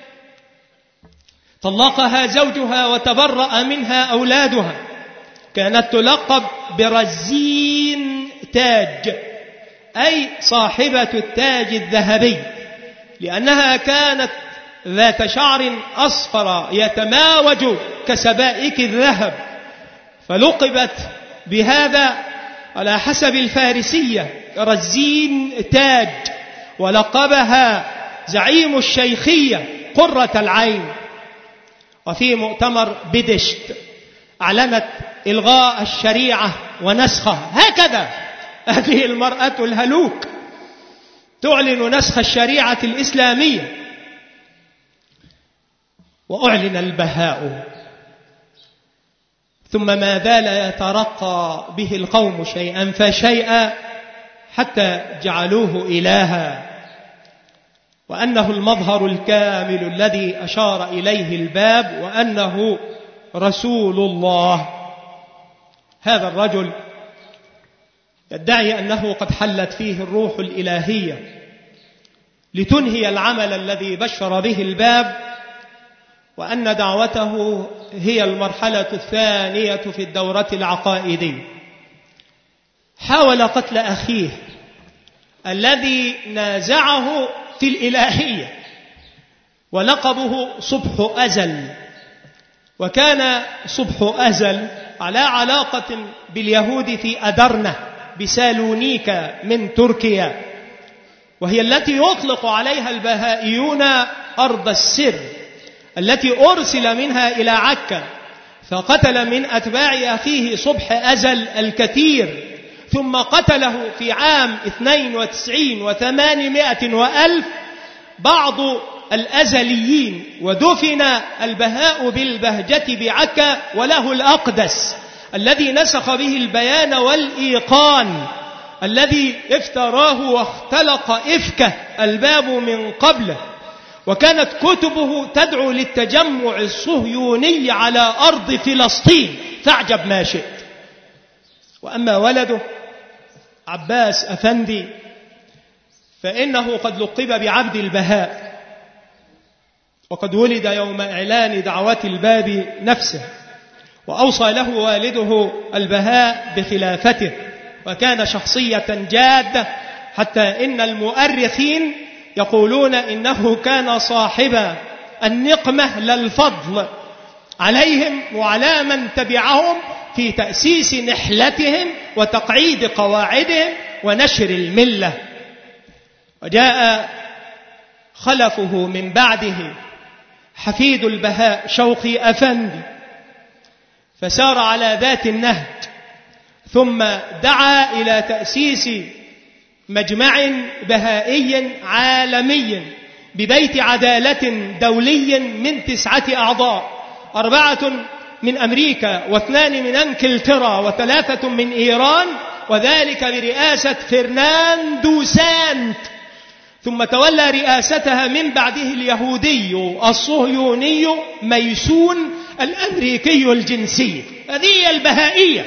طلقها زوجها وتبرأ منها أولادها. كانت تلقب برزين تاج، أي صاحبة التاج الذهبي، لأنها كانت ذات شعر أصفر يتماوج كسبائك الذهب، فلقبت بهذا على حسب الفارسية رزين تاج، ولقبها زعيم الشيخية قرة العين. وفي مؤتمر بدشت أعلنت إلغاء الشريعة ونسخها. هكذا هذه المرأة الهلوك تعلن نسخ الشريعة الإسلامية. وأعلن البهاء، ثم ما زال يترقى به القوم شيئا فشيئا حتى جعلوه إلها، وأنه المظهر الكامل الذي أشار إليه الباب، وأنه رسول الله. هذا الرجل يدعي أنه قد حلت فيه الروح الإلهية لتنهي العمل الذي بشر به الباب، وأن دعوته هي المرحلة الثانية في الدورة العقائدية. حاول قتل أخيه الذي نازعه في الإلهية، ولقبه صبح أزل، وكان صبح أزل على علاقة باليهود في أدرنة بسالونيكا من تركيا، وهي التي يطلق عليها البهائيون أرض السر، التي أرسل منها إلى عكا، فقتل من أتباع أخيه صبح أزل الكثير، ثم قتله في عام 92 و800 وألف بعض الأزليين، ودفن البهاء بالبهجة بعكا، وله الأقدس الذي نسخ به البيان والإيقان الذي افتراه واختلق إفكه الباب من قبله. وكانت كتبه تدعو للتجمع الصهيوني على أرض فلسطين، فاعجب ما شئت. وأما ولده عباس أفندي فإنه قد لقب بعبد البهاء، وقد ولد يوم إعلان دعوة الباب نفسه، وأوصى له والده البهاء بخلافته، وكان شخصية جادة، حتى إن المؤرخين يقولون إنه كان صاحب النقمة للفضل عليهم وعلى من تبعهم في تأسيس نحلتهم وتقعيد قواعدهم ونشر الملة. وجاء خلفه من بعده حفيد البهاء شوقي أفندي، فسار على ذات النهج، ثم دعا إلى تأسيس مجمع بهائي عالمي ببيت عدالة دولي من 9 أعضاء، 4 من أمريكا و2 من انكلترا و3 من إيران، وذلك برئاسة فرناندو سانت. ثم تولى رئاستها من بعده اليهودي الصهيوني ميسون الأمريكي الجنسي. هذه هي البهائية.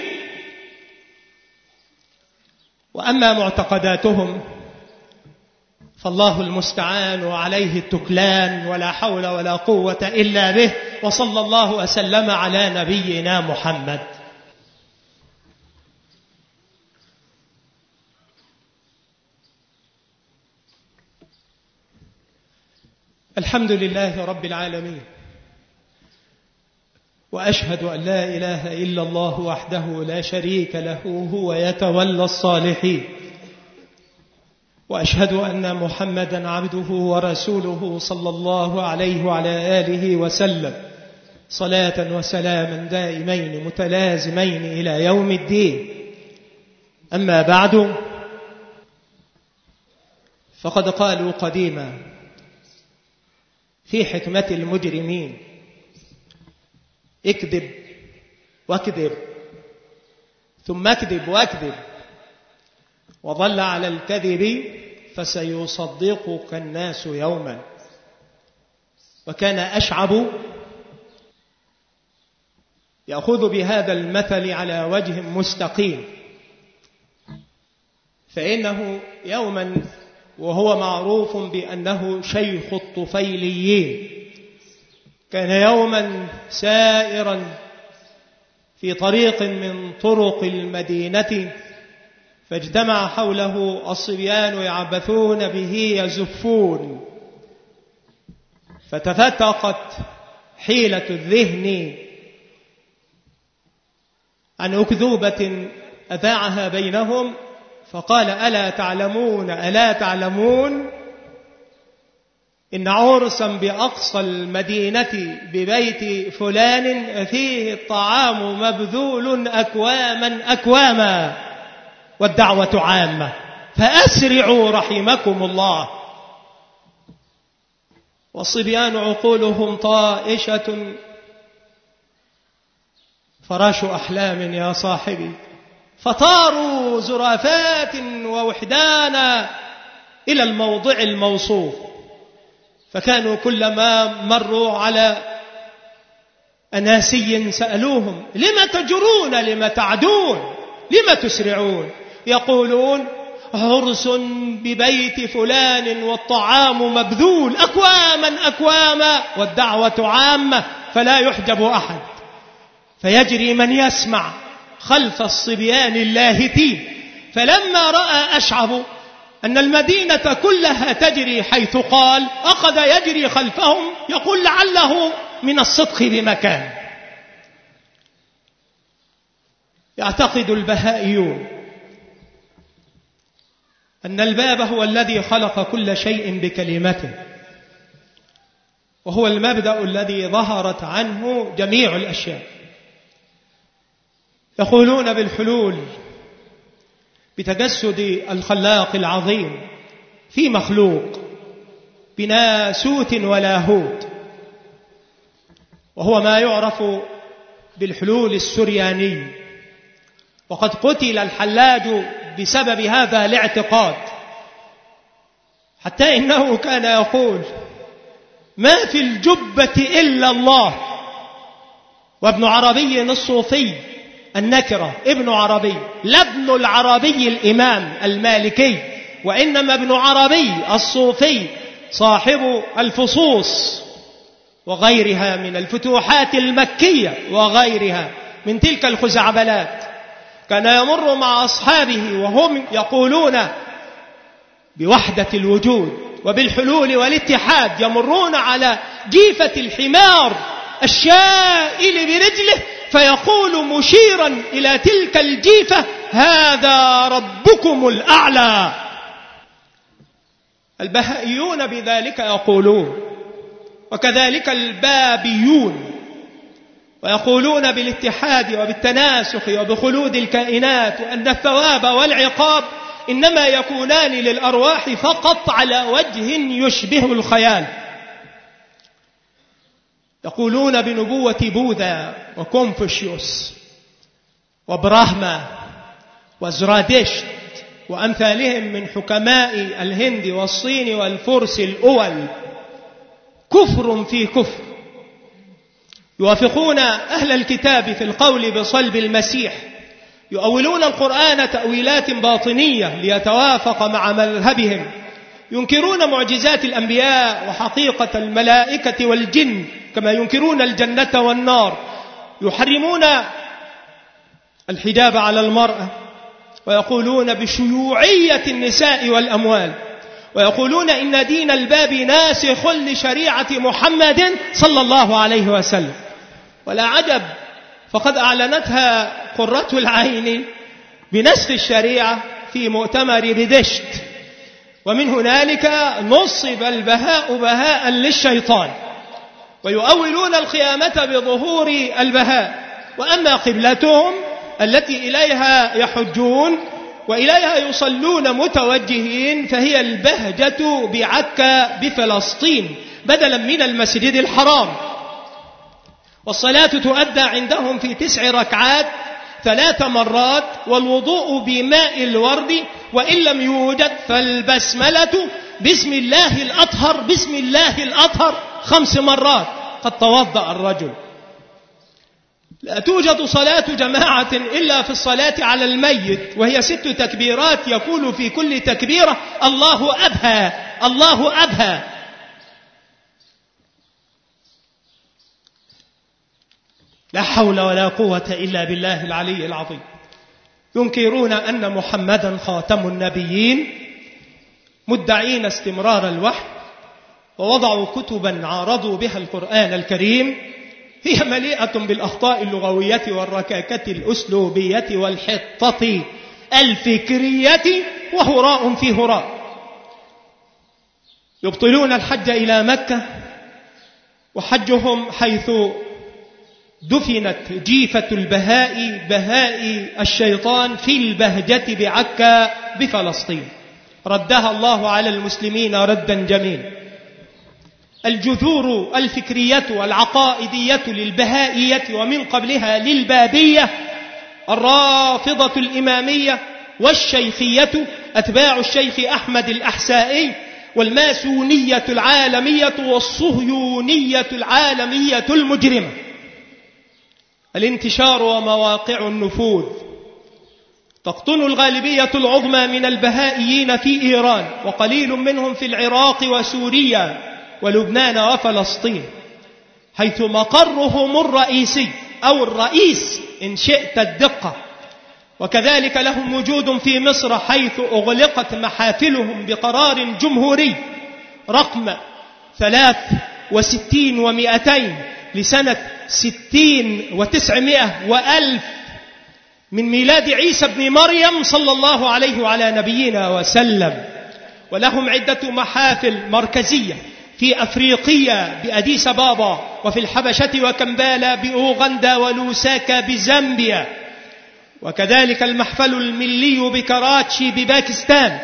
وأما معتقداتهم فالله المستعان وعليه التكلان، ولا حول ولا قوة إلا به، وصلى الله وسلم على نبينا محمد. الحمد لله رب العالمين، وأشهد أن لا إله إلا الله وحده لا شريك له، هو يتولى الصالحين، وأشهد أن محمدا عبده ورسوله صلى الله عليه وعلى آله وسلم، صلاة وسلاما دائمين متلازمين إلى يوم الدين. أما بعد، فقد قالوا قديما في حكمة المجرمين: اكذب واكذب ثم اكذب واكذب، وظل على الكذب فسيصدقك الناس يوما. وكان أشعب يأخذ بهذا المثل على وجه مستقيم، فإنه يوما، وهو معروف بأنه شيخ الطفيليين، كان يوما سائرا في طريق من طرق المدينة، فاجتمع حوله الصبيان يعبثون به يزفون، فتفتقت حيلة الذهن عن أكذوبة أذاعها بينهم، فقال ألا تعلمون إن عرسا بأقصى المدينة ببيت فلان فيه الطعام مبذول أكواما والدعوة عامة فأسرعوا رحمكم الله. والصبيان عقولهم طائشة فراش أحلام يا صاحبي، فطاروا زرافات ووحدانا إلى الموضع الموصوف، فكانوا كلما مروا على أناسي سألوهم لم تجرون، لم تعدون، لم تسرعون؟ يقولون عرس ببيت فلان والطعام مبذول أكواما والدعوة عامة فلا يحجب أحد. فيجري من يسمع خلف الصبيان اللاهتين، فلما رأى أشعب أن المدينة كلها تجري حيث قال أخذ يجري خلفهم يقول لعله من الصدق بمكان. يعتقد البهائيون أن الباب هو الذي خلق كل شيء بكلمته، وهو المبدأ الذي ظهرت عنه جميع الأشياء. يقولون بالحلول، بتجسد الخلاق العظيم في مخلوق، بناسوت ولاهوت، وهو ما يعرف بالحلول السرياني. وقد قتل الحلاج بسبب هذا الاعتقاد، حتى إنه كان يقول ما في الجبة إلا الله. وابن عربي الصوفي النكرة ابن عربي، لا ابن العربي الإمام المالكي، وإنما ابن عربي الصوفي صاحب الفصوص وغيرها من الفتوحات المكية وغيرها من تلك الخزعبلات. كان يمر مع أصحابه وهم يقولون بوحدة الوجود وبالحلول والاتحاد، يمرون على جيفة الحمار الشائل برجله فيقول مشيرا إلى تلك الجيفة هذا ربكم الأعلى. البهائيون بذلك يقولون، وكذلك البابيون، ويقولون بالاتحاد وبالتناسخ وبخلود الكائنات، وأن الثواب والعقاب إنما يكونان للأرواح فقط على وجه يشبه الخيال. يقولون بنبوة بوذا وكونفوشيوس وبراهما وزرادشت وأمثالهم من حكماء الهند والصين والفرس الأول كفر في كفر. يوافقون أهل الكتاب في القول بصلب المسيح، يؤولون القرآن تأويلات باطنية ليتوافق مع مذهبهم، ينكرون معجزات الأنبياء وحقيقة الملائكة والجن كما ينكرون الجنة والنار، يحرمون الحجاب على المرأة، ويقولون بشيوعية النساء والأموال، ويقولون إن دين الباب ناسخ لشريعة محمد صلى الله عليه وسلم. ولا عجب، فقد أعلنتها قرة العين بنسخ الشريعة في مؤتمر بدشت، ومن هنالك نصب البهاء بهاء للشيطان، ويؤولون القيامة بظهور البهاء. وأما قبلتهم التي إليها يحجون وإليها يصلون متوجهين فهي البهجة بعكا بفلسطين بدلا من المسجد الحرام. والصلاة تؤدى عندهم في 9 ركعات 3 مرات، والوضوء بماء الورد، وإن لم يوجد فالبسملة بسم الله الأطهر بسم الله الأطهر 5 مرات قد توضأ الرجل. لا توجد صلاة جماعة إلا في الصلاة على الميت، وهي 6 تكبيرات يقول في كل تكبيرة الله أبهى الله أبهى. لا حول ولا قوة إلا بالله العلي العظيم. ينكرون أن محمدا خاتم النبيين، مدعين استمرار الوحي، ووضعوا كتبا عارضوا بها القرآن الكريم، هي مليئة بالأخطاء اللغوية والركاكة الأسلوبية والحطة الفكرية وهراء في هراء. يبطلون الحج إلى مكة، وحجهم حيث دفنت جيفة بهاء الشيطان في البهجة بعكا بفلسطين، ردها الله على المسلمين ردا جميلا. الجذور الفكرية والعقائدية للبهائية ومن قبلها للبابية الرافضة الإمامية والشيخية أتباع الشيخ أحمد الأحسائي والماسونية العالمية والصهيونية العالمية المجرمة. الانتشار ومواقع النفوذ. تقطن الغالبية العظمى من البهائيين في إيران، وقليل منهم في العراق وسوريا ولبنان وفلسطين، حيث مقرهم الرئيسي أو الرئيس إن شئت الدقة. وكذلك لهم وجود في مصر، حيث أغلقت محافلهم بقرار جمهوري رقم 63 لسنة 60 و900 وألف من ميلاد عيسى بن مريم صلى الله عليه وعلى نبينا وسلم. ولهم عدة محافل مركزية في أفريقيا بأديس بابا، وفي الحبشة وكمبالا بأوغندا، ولوساكا بزامبيا، وكذلك المحفل الملي بكراتشي بباكستان.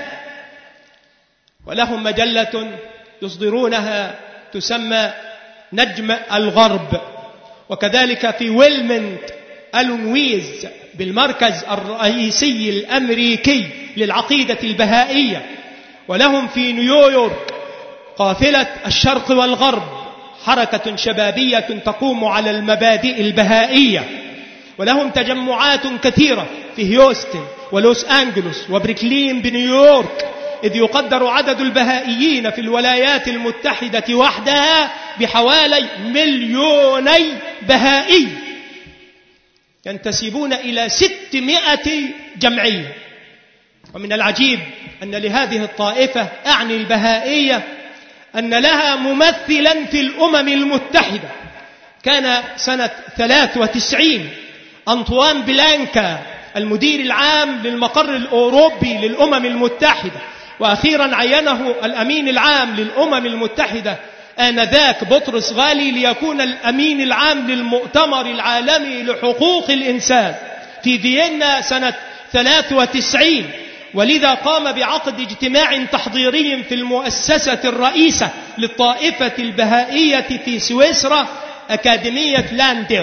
ولهم مجلة يصدرونها تسمى نجم الغرب، وكذلك في ويلمنت ألونويز بالمركز الرئيسي الأمريكي للعقيدة البهائية. ولهم في نيويورك قافلة الشرق والغرب، حركة شبابية تقوم على المبادئ البهائية. ولهم تجمعات كثيرة في هيوستن ولوس أنجلوس وبريكلين بنيويورك، إذ يقدر عدد البهائيين في الولايات المتحدة وحدها بحوالي 2,000,000 بهائي، ينتسبون إلى 600 جمعية. ومن العجيب أن لهذه الطائفة، أعني البهائية، أن لها ممثلا في الأمم المتحدة. كان سنة 93 أنطوان بلانكا المدير العام للمقر الأوروبي للأمم المتحدة، وأخيرا عينه الأمين العام للأمم المتحدة آنذاك بطرس غالي ليكون الأمين العام للمؤتمر العالمي لحقوق الإنسان في فيينا سنة 93. ولذا قام بعقد اجتماع تحضيري في المؤسسة الرئيسة للطائفة البهائية في سويسرا، أكاديمية لاندير.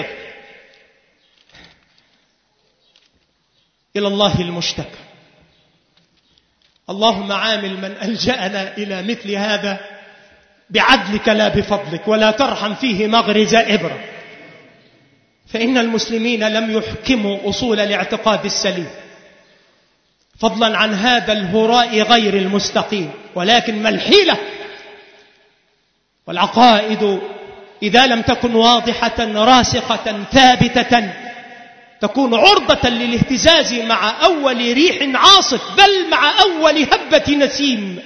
إلى الله المشتكى. اللهم عامل من ألجأنا إلى مثل هذا بعدلك لا بفضلك، ولا ترحم فيه مغرز إبرة، فإن المسلمين لم يحكموا أصول الاعتقاد السليم، فضلا عن هذا الهراء غير المستقيم. ولكن ما الحيلة؟ والعقائد إذا لم تكن واضحة راسخة ثابتة تكون عرضة للاهتزاز مع أول ريح عاصف، بل مع أول هبة نسيم.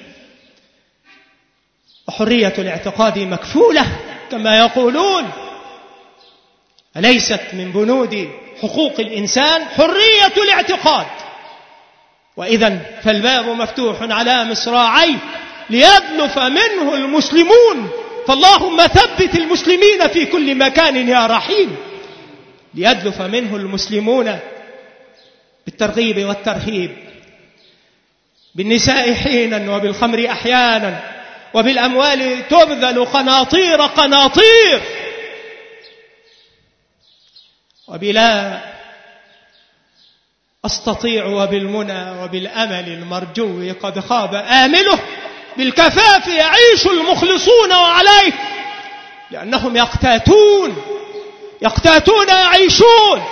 وحرية الاعتقاد مكفولة كما يقولون، أليست من بنود حقوق الإنسان حرية الاعتقاد؟ وإذن فالباب مفتوح على مصراعيه ليدلف منه المسلمون، فاللهم ثبت المسلمين في كل مكان يا رحيم. ليدلف منه المسلمون بالترغيب والترهيب، بالنساء حينا وبالخمر أحيانا، وبالأموال تبذل قناطير، وبلا أستطيع وبالمنى وبالأمل المرجو قد خاب آمله، بالكفاف يعيش المخلصون وعليه، لأنهم يقتاتون يعيشون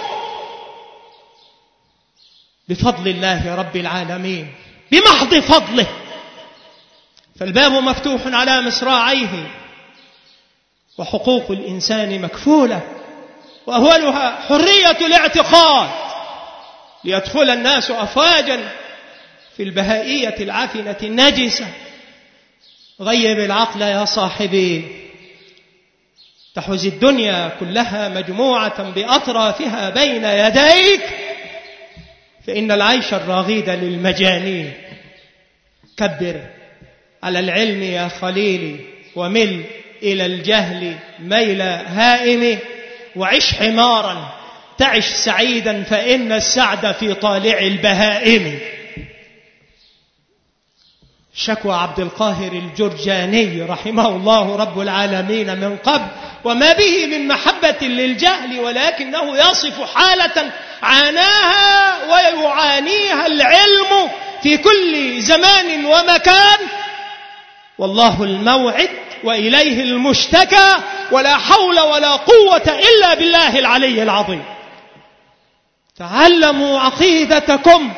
بفضل الله رب العالمين، بمحض فضله. فالباب مفتوح على مصراعيه، وحقوق الإنسان مكفولة، وأولها حرية الاعتقاد، ليدخل الناس أفواجا في البهائية العفنة النجسة. غيب العقل يا صاحبي، تحوز الدنيا كلها مجموعة بأطرافها بين يديك، فإن العيش الراغد للمجانين. كبر على العلم يا خليلي، ومل إلى الجهل ميل هائم، وعش حمارا تعش سعيدا، فإن السعد في طالع البهائم. شكوى عبد القاهر الجرجاني رحمه الله رب العالمين من قبل، وما به من محبة للجهل، ولكنه يصف حالة عاناها ويعانيها العلم في كل زمان ومكان. والله الموعد وإليه المشتكى، ولا حول ولا قوة إلا بالله العلي العظيم. تعلموا عقيدتكم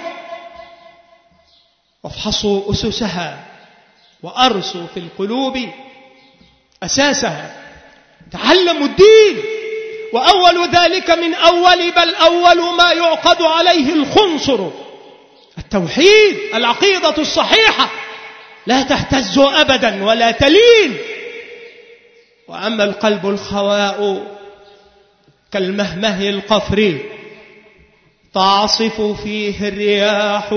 وافحصوا أسسها، وأرسوا في القلوب أساسها. تعلموا الدين، وأول ذلك من أول ما يعقد عليه الخنصر التوحيد، العقيدة الصحيحة، لا تهتز أبدا ولا تلين. وأما القلب الخواء كالمهمه القفري، تعصف فيه الرياح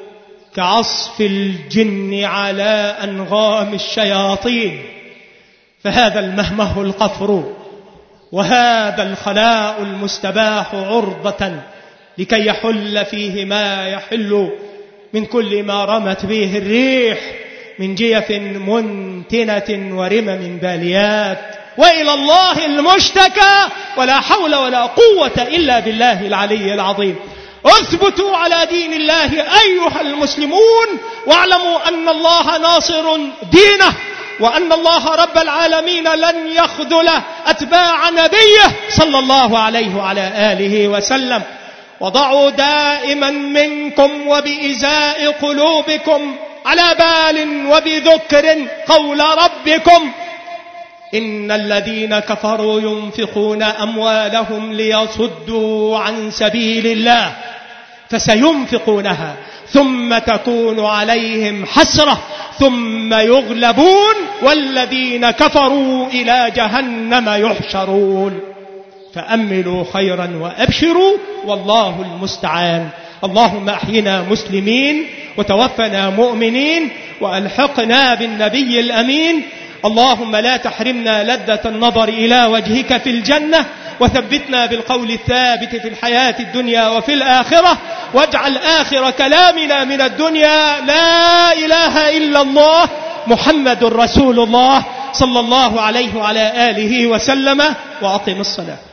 كعصف الجن على أنغام الشياطين. فهذا المهمه القفر وهذا الخلاء المستباح عرضة لكي يحل فيه ما يحل من كل ما رمت به الريح من جيف منتنة ورمم باليات. وإلى الله المشتكى، ولا حول ولا قوة إلا بالله العلي العظيم. اثبتوا على دين الله أيها المسلمون، واعلموا أن الله ناصر دينه، وأن الله رب العالمين لن يخذل أتباع نبيه صلى الله عليه وعلى آله وسلم. وضعوا دائما منكم وبإزاء قلوبكم على بال وبذكر قول ربكم: إن الذين كفروا ينفقون أموالهم ليصدوا عن سبيل الله فسينفقونها ثم تكون عليهم حسرة ثم يغلبون والذين كفروا إلى جهنم يحشرون. فأملوا خيرا وأبشروا والله المستعان. اللهم أحينا مسلمين وتوفنا مؤمنين وألحقنا بالنبي الأمين. اللهم لا تحرمنا لذة النظر إلى وجهك في الجنة، وثبتنا بالقول الثابت في الحياة الدنيا وفي الآخرة، واجعل آخر كلامنا من الدنيا لا إله إلا الله محمد رسول الله صلى الله عليه وعلى آله وسلم. وأقم الصلاة.